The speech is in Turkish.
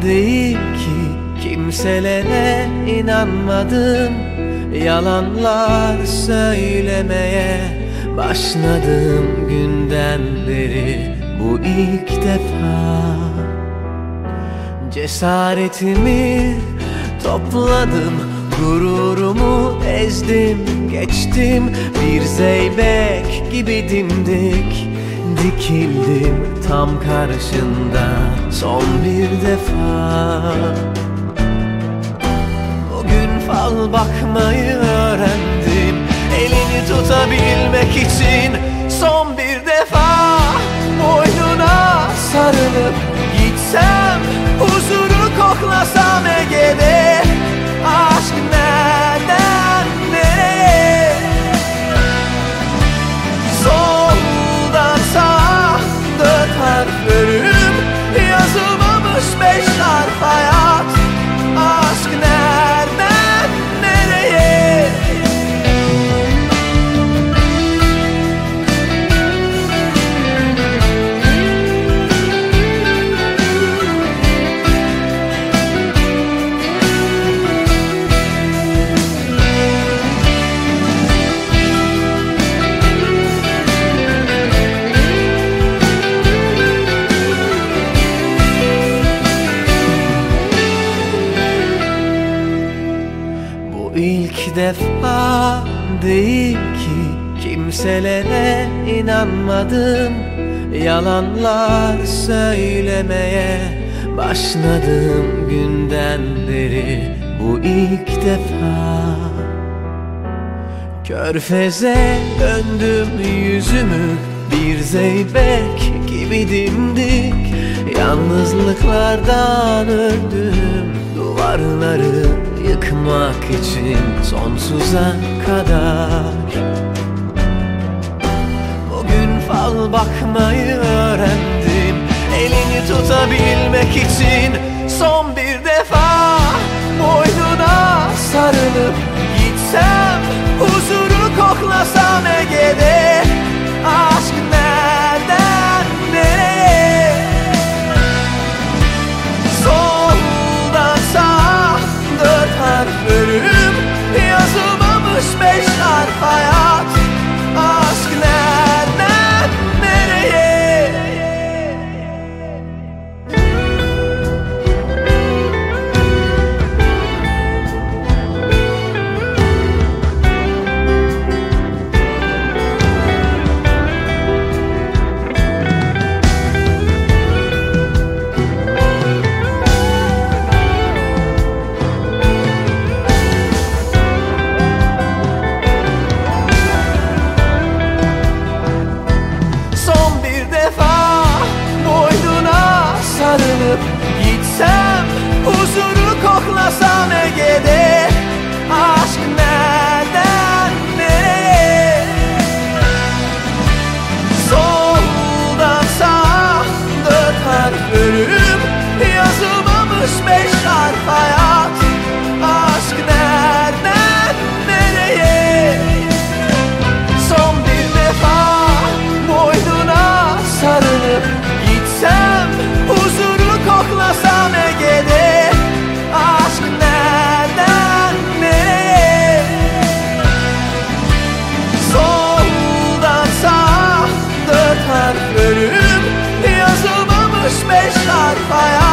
değil ki, kimselere inanmadım. Yalanlar söylemeye başladım günden beri, bu ilk defa. Cesaretimi topladım, gururumu ezdim, geçtim. Bir zeybek gibi dimdik dikildim tam karşında son bir defa. Bugün fal bakmayı öğrendim, elini tutabilmek için son bir defa. Boynuna sarılıp gitsem, huzuru koklasam Ege'de. Aşk nereden nereye? Soldan sağa 4 harf bölüm, yazılmamış 5 harf hayat. Aşk nereden nereye? İlk defa değil ki, kimselere inanmadım. Yalanlar söylemeye başladım günden beri, bu ilk defa. Körfeze döndüm yüzümü, bir zeybek gibi dimdik. Yalnızlıklardan öldüm, duvarları yıkmak için sonsuza kadar. Bugün fal bakmayı öğrendim, elini tutabilmek için son bir defa. Boynuna sarılıp gitsem, huzuru koklasam Ege'de. Aşk nereden nereye? Soldan sağa 4 harf bölüm, yazılmamış 5 harf hayat. Aşk nereden nereye? Sarılıp gitsem, huzuru koklasam Ege'de. Aşk nereden nereye? Soldan sağa 4 harf bölüm, yazılmamış 5 harf hayat. Aşk nereden nereye? Son bir defa boynuna sarılıp gitsem, huzuru koklasam Ege'de. Aşk nereden nereye? Soldan sağa 4 harf bölüm, yazılmamış 5 harf hayat.